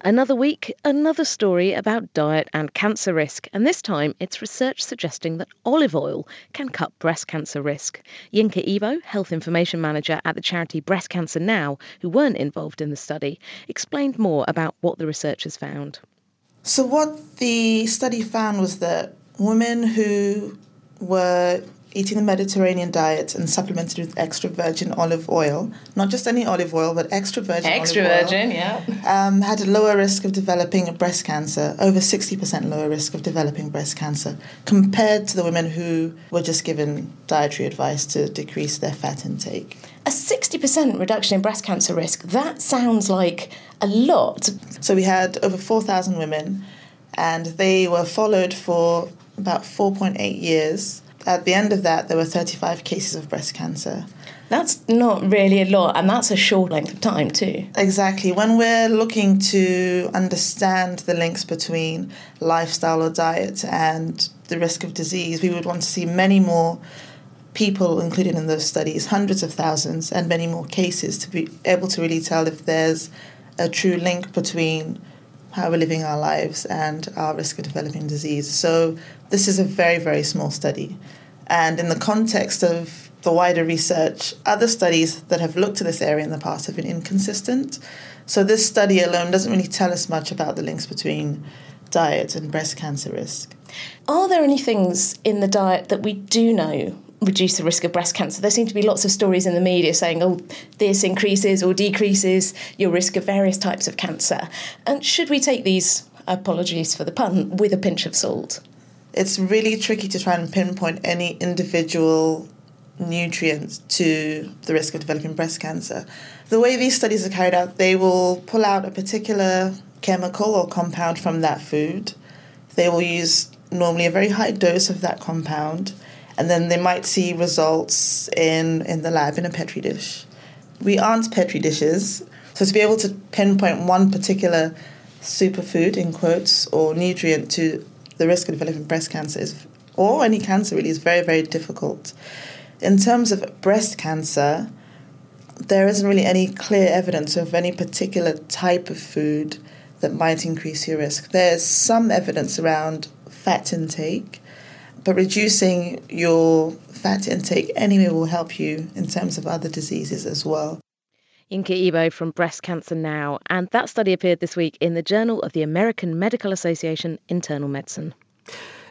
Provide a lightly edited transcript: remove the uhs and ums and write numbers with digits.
Another week, another story about diet and cancer risk, and this time it's research suggesting that olive oil can cut breast cancer risk. Yinka Ebo, Health Information Manager at the charity Breast Cancer Now, who weren't involved in the study, explained more about what the researchers found. So what the study found was that women who were eating a Mediterranean diet and supplemented with extra virgin olive oil, not just any olive oil, but extra virgin olive oil, had a lower risk of developing breast cancer, over 60% lower risk of developing breast cancer, compared to the women who were just given dietary advice to decrease their fat intake. A 60% reduction in breast cancer risk, that sounds like a lot. So we had over 4,000 women, and they were followed for about 4.8 years. At the end of that, there were 35 cases of breast cancer. That's not really a lot, and that's a short length of time too. Exactly. When we're looking to understand the links between lifestyle or diet and the risk of disease, we would want to see many more people included in those studies, hundreds of thousands, and many more cases to be able to really tell if there's a true link between how we're living our lives and our risk of developing disease. So this is a very, very small study. And in the context of the wider research, other studies that have looked at this area in the past have been inconsistent. So this study alone doesn't really tell us much about the links between diet and breast cancer risk. Are there any things in the diet that we do know reduce the risk of breast cancer? There seem to be lots of stories in the media saying, oh, this increases or decreases your risk of various types of cancer. And should we take these, apologies for the pun, with a pinch of salt? It's really tricky to try and pinpoint any individual nutrient to the risk of developing breast cancer. The way these studies are carried out, they will pull out a particular chemical or compound from that food. They will use normally a very high dose of that compound, and then they might see results in the lab in a Petri dish. We aren't Petri dishes, so to be able to pinpoint one particular superfood, in quotes, or nutrient to the risk of developing breast cancer or any cancer really, is very, very difficult. In terms of breast cancer, there isn't really any clear evidence of any particular type of food that might increase your risk. There's some evidence around fat intake, but reducing your fat intake anyway will help you in terms of other diseases as well. Yinka Ebo from Breast Cancer Now, and that study appeared this week in the Journal of the American Medical Association Internal Medicine.